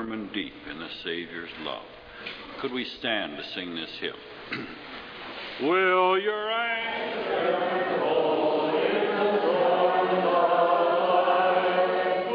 firm and deep in the Savior's love. Could we stand to sing this hymn? Will your anger hold in the storm of life?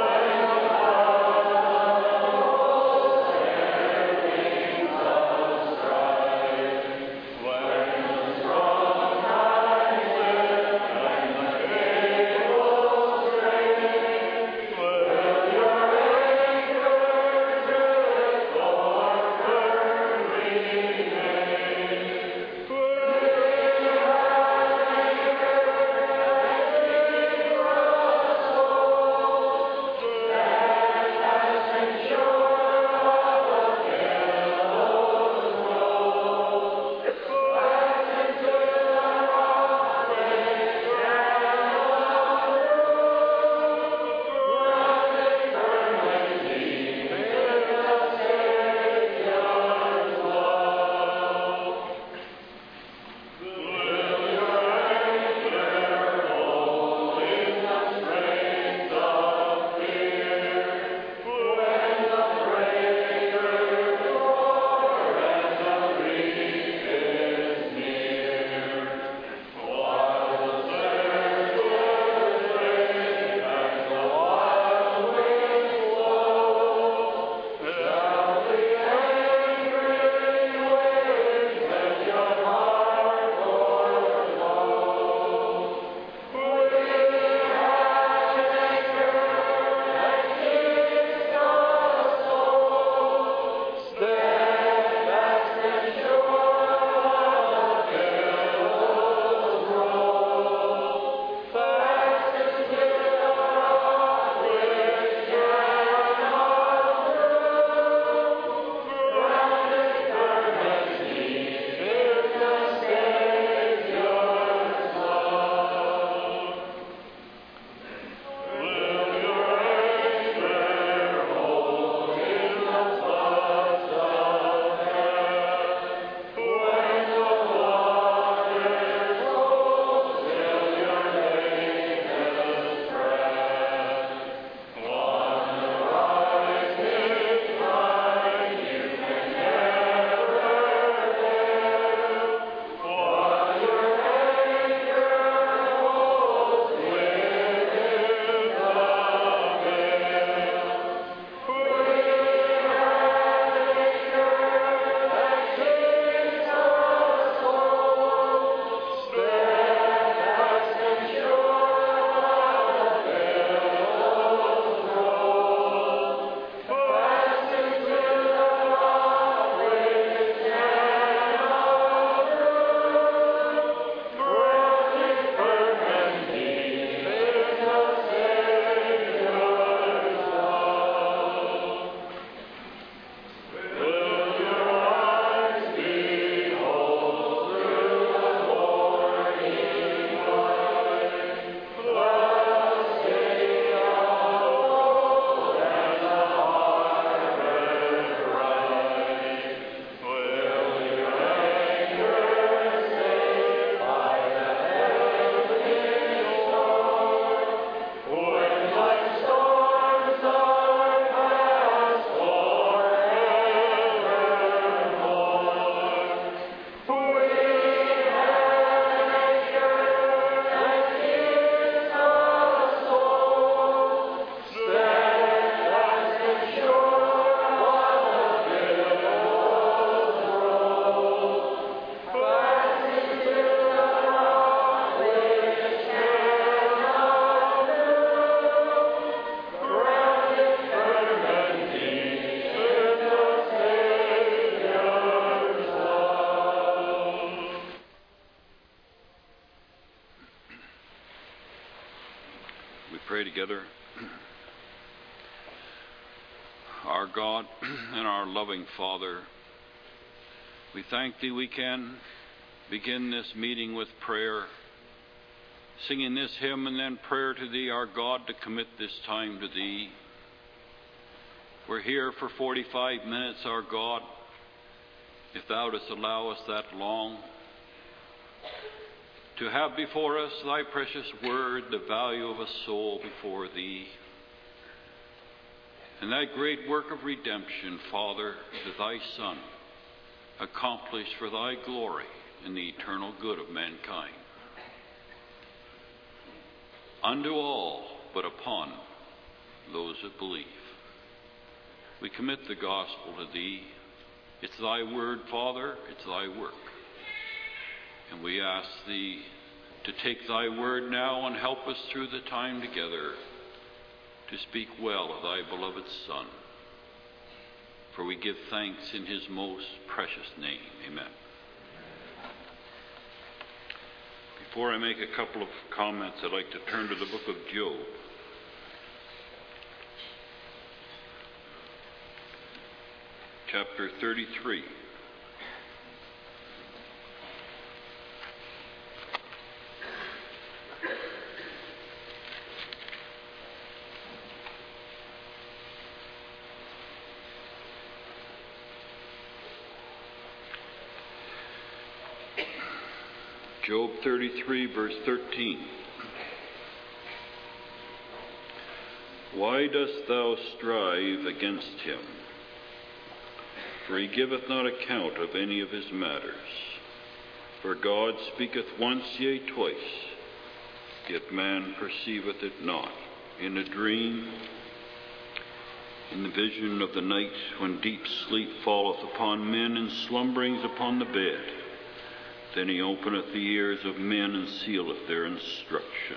Together. Our God and our loving Father, we thank Thee we can begin this meeting with prayer, singing this hymn and then prayer to Thee, our God, to commit this time to Thee. We're here for 45 minutes, our God, if Thou dost allow us that long, to have before us Thy precious word, the value of a soul before Thee. And that great work of redemption, Father, that thy Son accomplished for thy glory and the eternal good of mankind. Unto all, but upon those that believe. We commit the gospel to thee. It's thy word, Father. It's thy work. And we ask thee to take thy word now and help us through the time together to speak well of thy beloved Son. For we give thanks in his most precious name. Amen. Before I make a couple of comments, I'd like to turn to the book of Job. Chapter 33. Job 33, verse 13. Why dost thou strive against him? For he giveth not account of any of his matters. For God speaketh once, yea, twice, yet man perceiveth it not. In a dream, in the vision of the night, when deep sleep falleth upon men, and slumberings upon the bed, then he openeth the ears of men, and sealeth their instruction,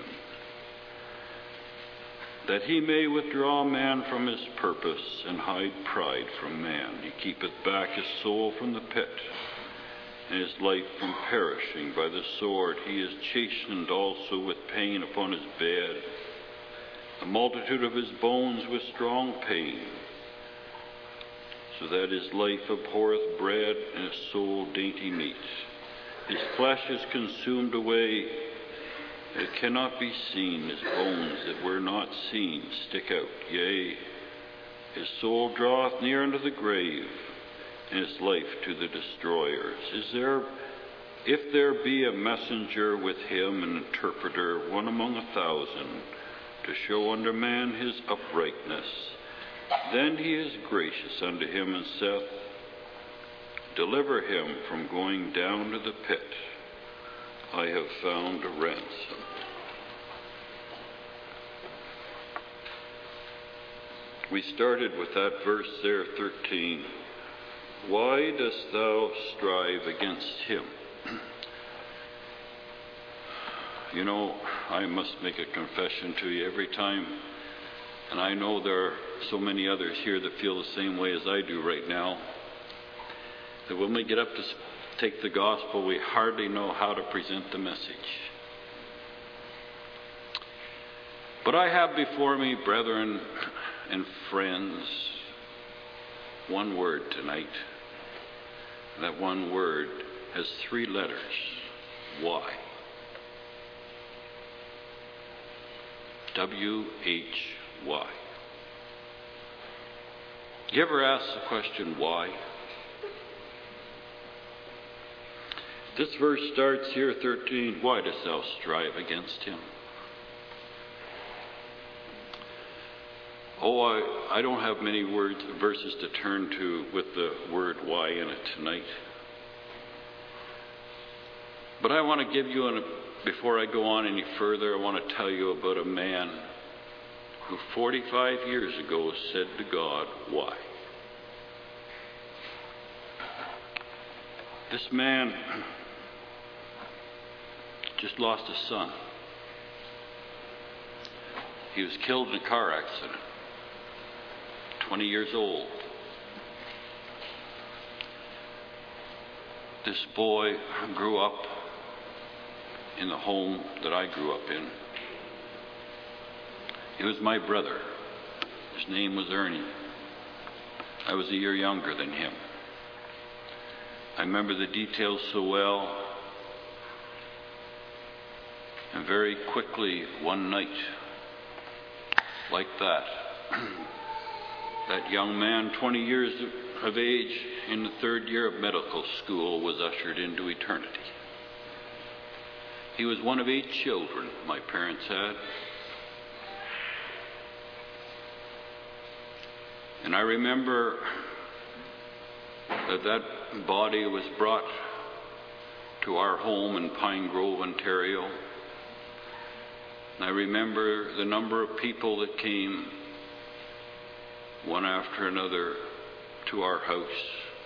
that he may withdraw man from his purpose, and hide pride from man. He keepeth back his soul from the pit, and his life from perishing by the sword. He is chastened also with pain upon his bed, the multitude of his bones with strong pain, so that his life abhorreth bread, and his soul dainty meat. His flesh is consumed away, it cannot be seen. His bones that were not seen stick out. Yea, his soul draweth near unto the grave, and his life to the destroyers. If there be a messenger with him, an interpreter, one among 1,000, to show unto man his uprightness, then he is gracious unto him, and saith, deliver him from going down to the pit. I have found a ransom. We started with that verse there, 13. Why dost thou strive against him? You know, I must make a confession to you every time, and I know there are so many others here that feel the same way as I do right now, that when we get up to take the gospel, we hardly know how to present the message. But I have before me, brethren and friends, one word tonight. That one word has 3 letters. Why? W-H-Y. You ever ask the question, why? This verse starts here, 13. Why dost thou strive against him? Oh, I don't have many verses to turn to with the word why in it tonight. But I want to give you, before I go on any further, I want to tell you about a man who 45 years ago said to God, why? This man just lost a son. He was killed in a car accident, 20 years old. This boy grew up in the home that I grew up in. He was my brother. His name was Ernie. I was a year younger than him. I remember the details so well. And very quickly, one night, like that, that young man, 20 years of age, in the 3rd year of medical school, was ushered into eternity. He was one of 8 children my parents had. And I remember that body was brought to our home in Pine Grove, Ontario. And I remember the number of people that came one after another to our house.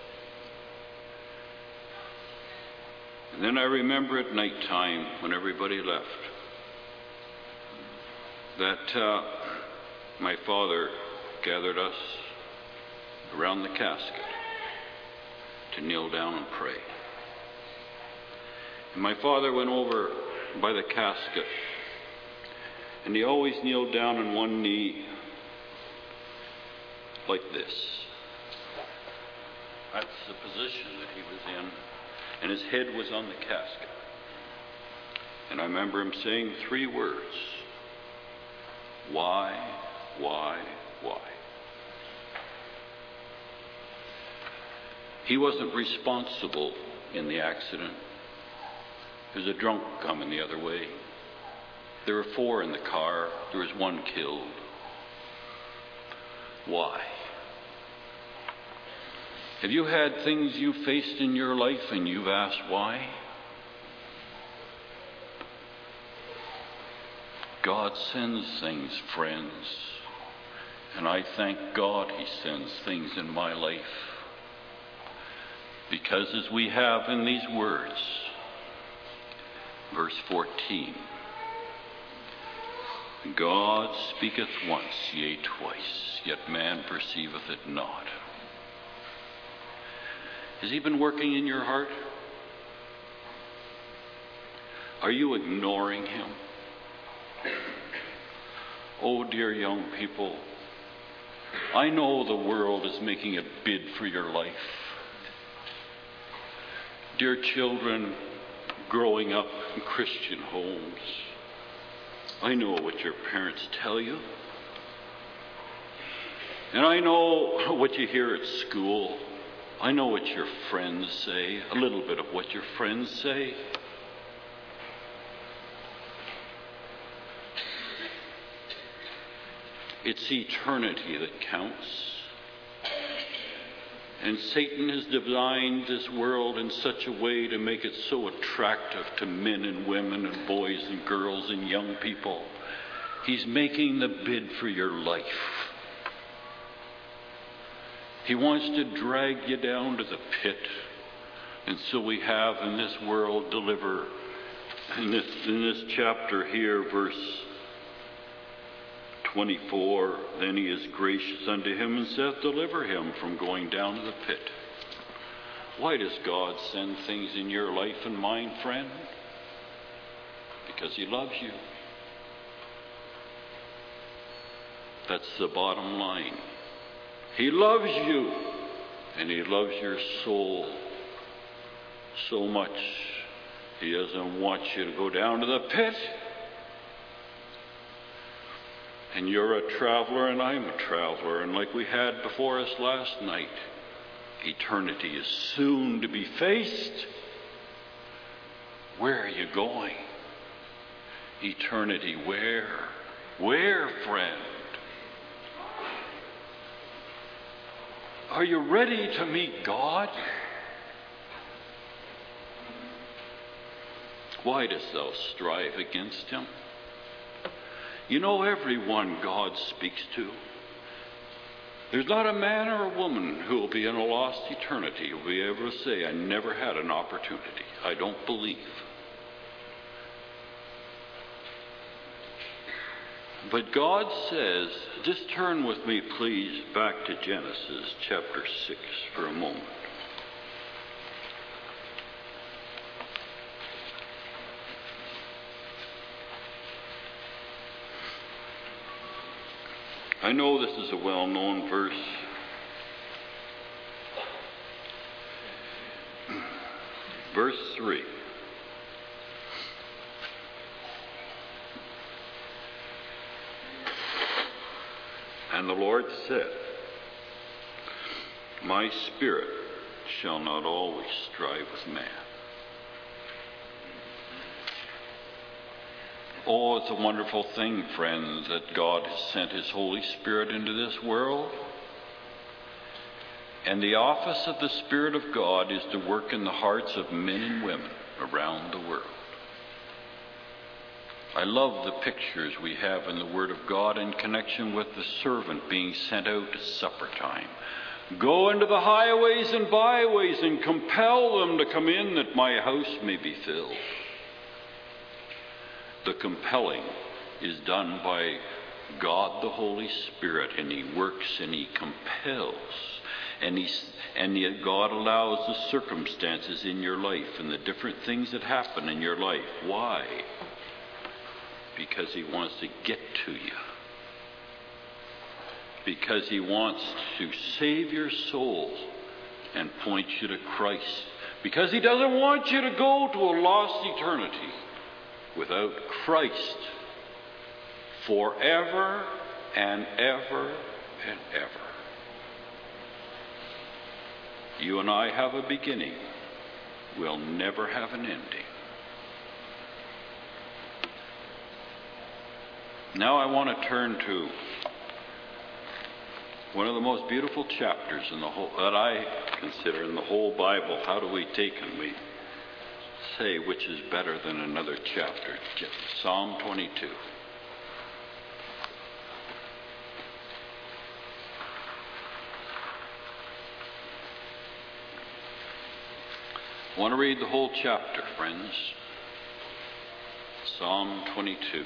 And then I remember at night time when everybody left that my father gathered us around the casket to kneel down and pray. And my father went over by the casket, and he always kneeled down on one knee like this. That's the position that he was in, and his head was on the casket. And I remember him saying 3 words: why, why, why? He wasn't responsible in the accident. There was a drunk coming the other way. There were 4 in the car. There was 1 killed. Why? Have you had things you faced in your life and you've asked why? God sends things, friends. And I thank God He sends things in my life. Because as we have in these words, verse 14, God speaketh once, yea, twice, yet man perceiveth it not. Has He been working in your heart? Are you ignoring Him? Oh, dear young people, I know the world is making a bid for your life. Dear children growing up in Christian homes, I know what your parents tell you. And I know what you hear at school. I know what your friends say, a little bit of what your friends say. It's eternity that counts. And Satan has designed this world in such a way to make it so attractive to men and women and boys and girls and young people. He's making the bid for your life. He wants to drag you down to the pit. And so we have in this world deliver. In this chapter here, verse 24, then He is gracious unto him and saith, deliver him from going down to the pit. Why does God send things in your life and mine, friend? Because He loves you. That's the bottom line. He loves you, and He loves your soul so much. He doesn't want you to go down to the pit. And you're a traveler and I'm a traveler. And like we had before us last night, eternity is soon to be faced. Where are you going? Eternity where? Where, friend? Are you ready to meet God? Why dost thou strive against Him? You know everyone God speaks to. There's not a man or a woman who will be in a lost eternity who will be able to say, I never had an opportunity. I don't believe. But God says, just turn with me, please, back to Genesis chapter 6 for a moment. I know this is a well-known verse. Verse 3. And the Lord said, my spirit shall not always strive with man. Oh, it's a wonderful thing, friends, that God has sent His Holy Spirit into this world. And the office of the Spirit of God is to work in the hearts of men and women around the world. I love the pictures we have in the Word of God in connection with the servant being sent out at supper time. Go into the highways and byways and compel them to come in that my house may be filled. The compelling is done by God the Holy Spirit, and He works and He compels. And yet God allows the circumstances in your life and the different things that happen in your life. Why? Because He wants to get to you. Because He wants to save your soul and point you to Christ. Because He doesn't want you to go to a lost eternity without Christ forever and ever and ever. You and I have a beginning. We'll never have an ending. Now I want to turn to one of the most beautiful chapters in the whole, that I consider in the whole Bible. How do we take and we say which is better than another chapter? Psalm 22. I want to read the whole chapter, friends. Psalm 22.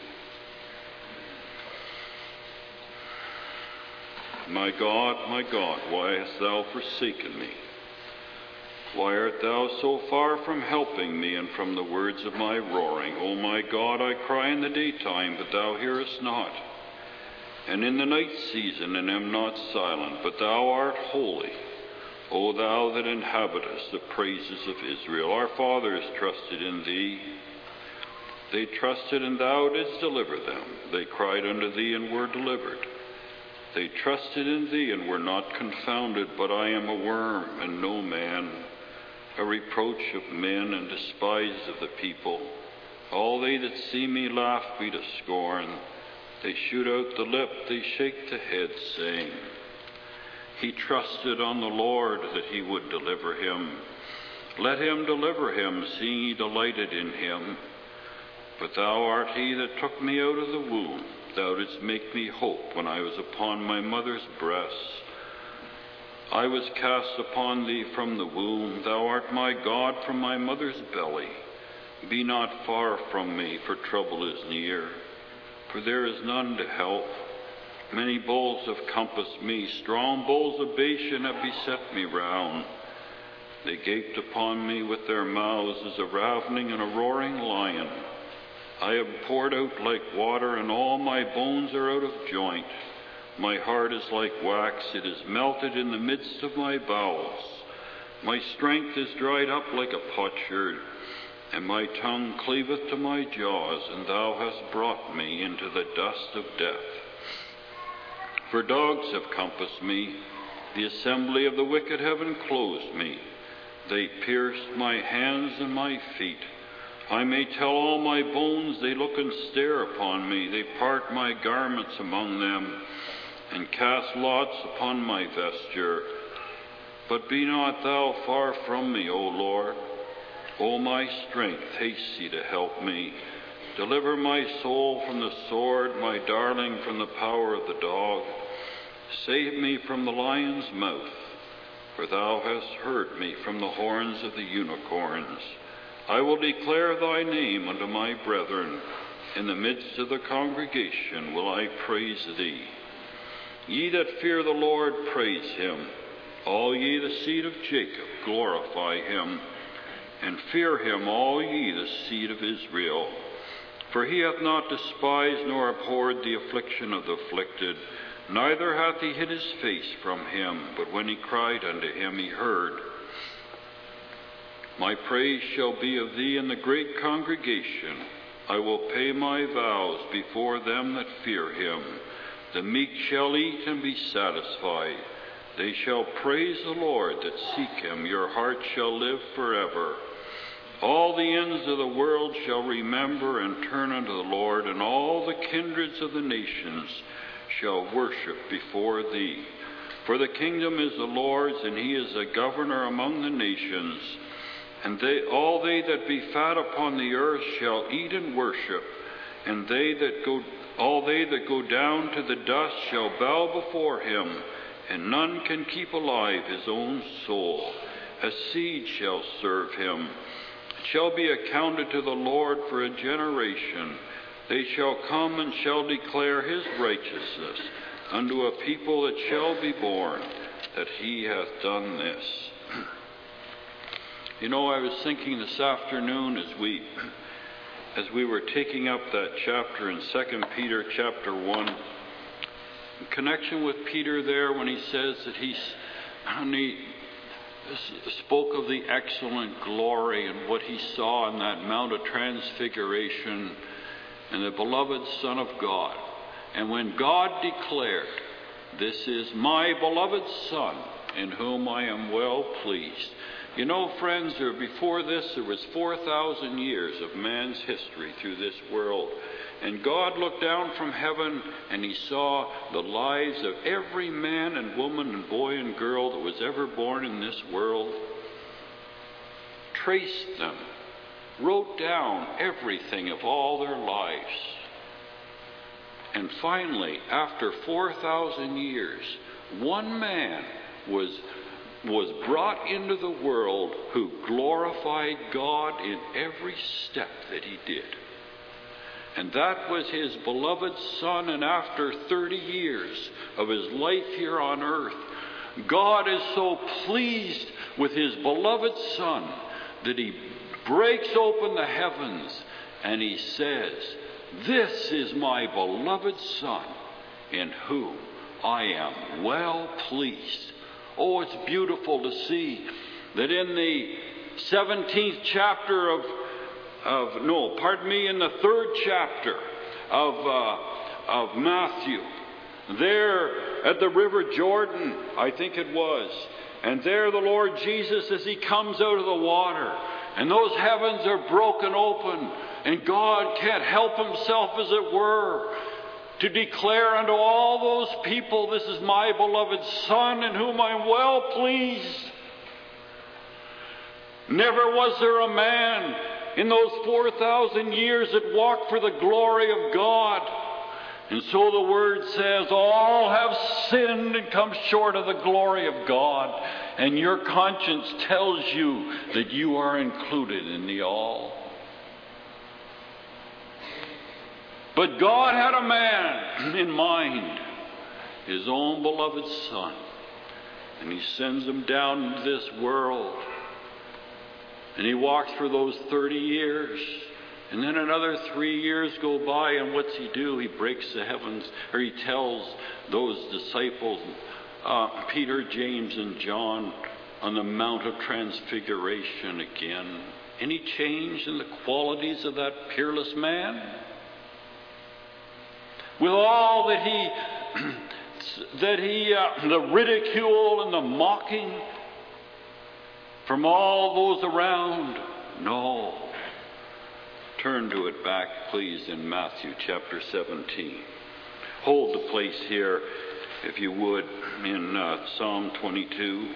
My God, why hast thou forsaken me? Why art thou so far from helping me and from the words of my roaring? O my God, I cry in the daytime, but thou hearest not, and in the night season, and am not silent, but thou art holy. O thou that inhabitest the praises of Israel, our fathers trusted in thee. They trusted, and thou didst deliver them. They cried unto thee, and were delivered. They trusted in thee, and were not confounded. But I am a worm, and no man, a reproach of men, and despised of the people. All they that see me laugh me to scorn. They shoot out the lip, they shake the head, saying, He trusted on the Lord that He would deliver him. Let Him deliver him, seeing He delighted in him. But thou art He that took me out of the womb. Thou didst make me hope when I was upon my mother's breast. I was cast upon thee from the womb. Thou art my God from my mother's belly. Be not far from me, for trouble is near. For there is none to help. Many bulls have compassed me. Strong bulls of Bashan have beset me round. They gaped upon me with their mouths as a ravening and a roaring lion. I am poured out like water, and all my bones are out of joint. My heart is like wax, it is melted in the midst of my bowels. My strength is dried up like a potsherd, and my tongue cleaveth to my jaws, and thou hast brought me into the dust of death. For dogs have compassed me, the assembly of the wicked have enclosed me. They pierced my hands and my feet. I may tell all my bones, they look and stare upon me. They part my garments among them, and cast lots upon my vesture. But be not thou far from me, O Lord. O my strength, haste thee to help me. Deliver my soul from the sword, my darling from the power of the dog. Save me from the lion's mouth, for thou hast heard me from the horns of the unicorns. I will declare thy name unto my brethren. In the midst of the congregation will I praise thee. Ye that fear the Lord, praise him. All ye the seed of Jacob, glorify him. And fear him, all ye the seed of Israel. For he hath not despised nor abhorred the affliction of the afflicted, neither hath he hid his face from him. But when he cried unto him, he heard. My praise shall be of thee in the great congregation. I will pay my vows before them that fear him. The meek shall eat and be satisfied. They shall praise the Lord that seek him. Your heart shall live forever. All the ends of the world shall remember and turn unto the Lord, and all the kindreds of the nations shall worship before thee. For the kingdom is the Lord's, and he is a governor among the nations. And all they that be fat upon the earth shall eat and worship, and all they that go down to the dust shall bow before him, and none can keep alive his own soul. A seed shall serve him. It shall be accounted to the Lord for a generation. They shall come and shall declare his righteousness unto a people that shall be born, that he hath done this. You know, I was thinking this afternoon as we were taking up that chapter in 2 Peter chapter 1, in connection with Peter there when he says that he spoke of the excellent glory and what he saw on that Mount of Transfiguration and the beloved Son of God. And when God declared, "This is my beloved Son, in whom I am well pleased." You know, friends, before this there was 4,000 years of man's history through this world. And God looked down from heaven and he saw the lives of every man and woman and boy and girl that was ever born in this world, traced them, wrote down everything of all their lives. And finally, after 4,000 years, one man was brought into the world who glorified God in every step that he did. And that was his beloved Son. And after 30 years of his life here on earth, God is so pleased with his beloved Son that he breaks open the heavens and he says, "This is my beloved Son, in whom I am well pleased." Oh, it's beautiful to see that in the 17th chapter in the 3rd chapter of Matthew, there at the River Jordan, I think it was, and there the Lord Jesus, as he comes out of the water, and those heavens are broken open, and God can't help himself, as it were, to declare unto all those people, "This is my beloved Son, in whom I am well pleased." Never was there a man in those 4,000 years that walked for the glory of God. And so the Word says, all have sinned and come short of the glory of God. And your conscience tells you that you are included in the all. But God had a man in mind, his own beloved Son. And he sends him down into this world. And he walks for those 30 years. And then another 3 years go by, and what's he do? He breaks the heavens, or he tells those disciples, Peter, James, and John, on the Mount of Transfiguration again. Any change in the qualities of that peerless man? With all that the ridicule and the mocking from all those around? No. Turn to it back, please, in Matthew chapter 17. Hold the place here, if you would, in Psalm 22.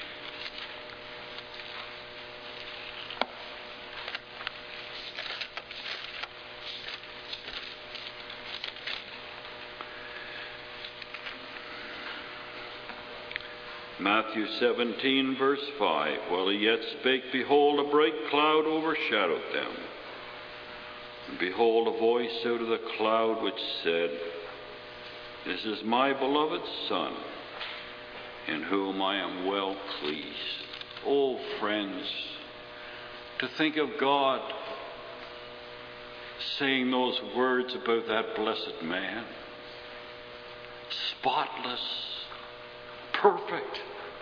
Matthew 17, verse 5. While he yet spake, behold, a bright cloud overshadowed them. And behold, a voice out of the cloud which said, This is my beloved Son, in whom I am well pleased. Oh, friends, to think of God saying those words about that blessed man. Spotless, perfect.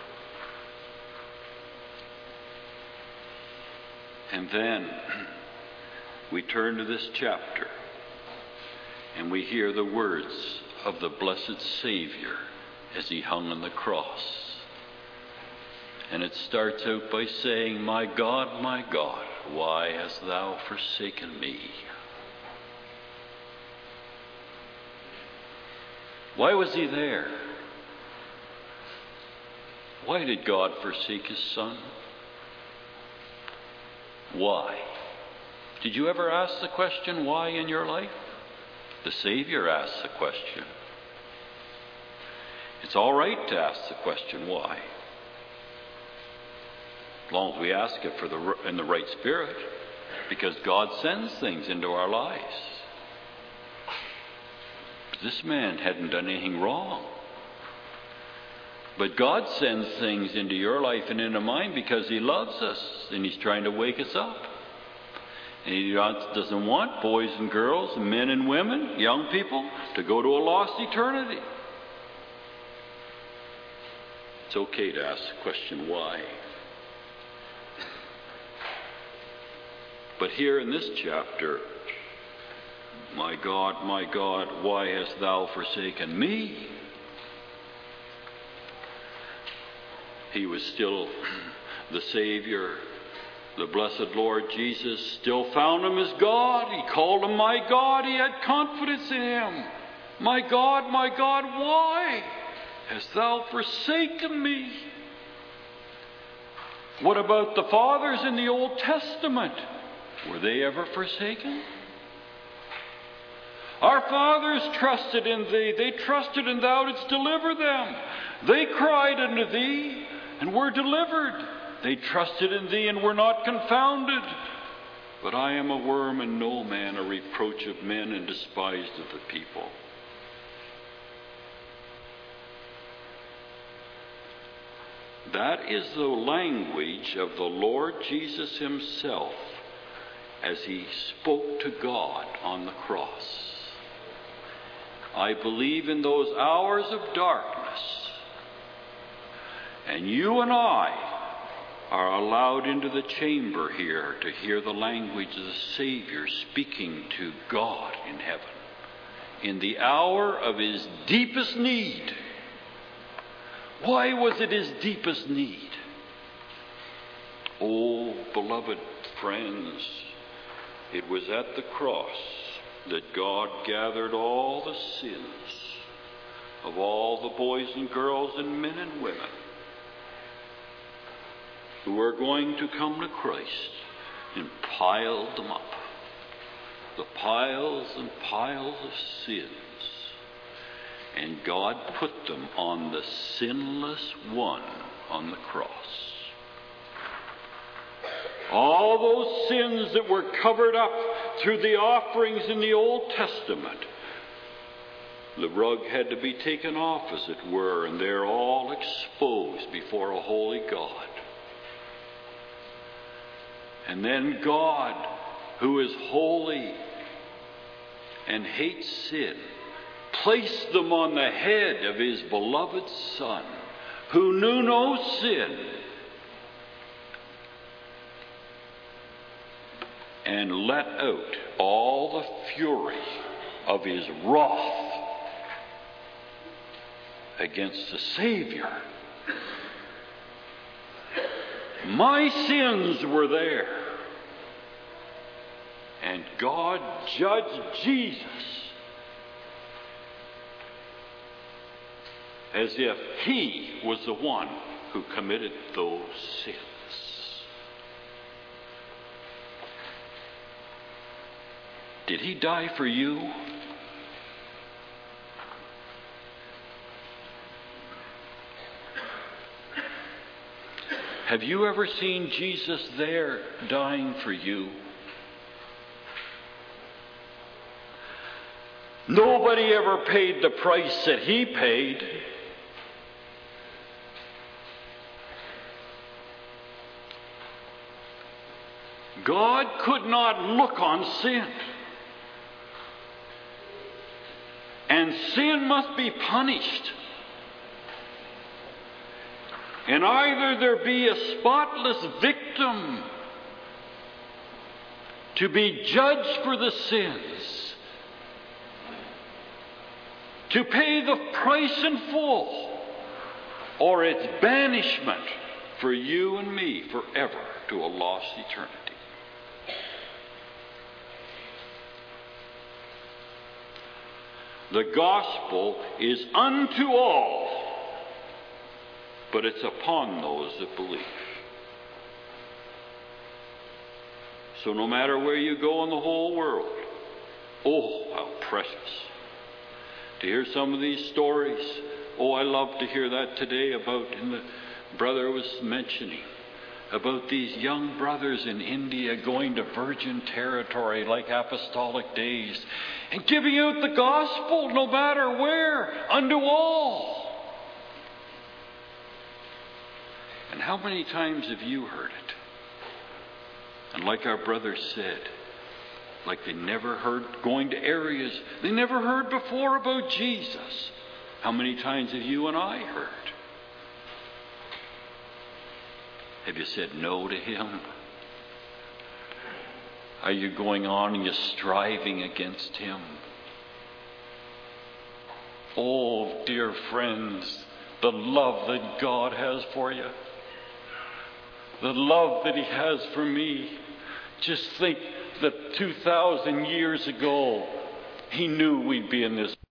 And then we turn to this chapter and we hear the words of the blessed Savior as he hung on the cross. And it starts out by saying, my God, why hast thou forsaken me? Why was he there? Why did God forsake His Son? Why? Did you ever ask the question why in your life? The Savior asked the question. It's all right to ask the question why, as long as we ask it in the right spirit, because God sends things into our lives. But this man hadn't done anything wrong. But God sends things into your life and into mine because He loves us and He's trying to wake us up. And He doesn't want boys and girls, men and women, young people, to go to a lost eternity. It's okay to ask the question why. But here in this chapter, my God, why hast thou forsaken me? He was still the Savior. The blessed Lord Jesus still found Him as God. He called Him my God. He had confidence in Him. My God, why hast thou forsaken me? What about the fathers in the Old Testament? Were they ever forsaken? Our fathers trusted in Thee. They trusted and Thou didst deliver them. They cried unto Thee and were delivered. They trusted in Thee and were not confounded. But I am a worm and no man, a reproach of men and despised of the people. That is the language of the Lord Jesus Himself as He spoke to God on the cross. I believe in those hours of darkness, and you and I are allowed into the chamber here to hear the language of the Savior speaking to God in heaven in the hour of His deepest need. Why was it His deepest need? Oh, beloved friends, it was at the cross that God gathered all the sins of all the boys and girls and men and women who are going to come to Christ, and piled them up. The piles and piles of sins. And God put them on the sinless one on the cross. All those sins that were covered up through the offerings in the Old Testament, the rug had to be taken off, as it were, and they're all exposed before a holy God. And then God, who is holy and hates sin, placed them on the head of His beloved Son, who knew no sin, and let out all the fury of His wrath against the Savior. My sins were there. And God judged Jesus as if He was the one who committed those sins. Did He die for you? Have you ever seen Jesus there dying for you? Nobody ever paid the price that He paid. God could not look on sin. And sin must be punished. And either there be a spotless victim to be judged for the sins, to pay the price in full, or it's banishment for you and me forever to a lost eternity. The gospel is unto all, but it's upon those that believe. So no matter where you go in the whole world, oh, how precious to hear some of these stories. Oh, I love to hear that today about, and the brother was mentioning, about these young brothers in India going to virgin territory like apostolic days and giving out the gospel no matter where, unto all. And how many times have you heard it? And like our brother said, like they never heard, going to areas they never heard before about Jesus. How many times have you and I heard? Have you said no to Him? Are you going on and you're striving against Him? Oh, dear friends, the love that God has for you, the love that He has for me. Just think that 2,000 years ago, He knew we'd be in this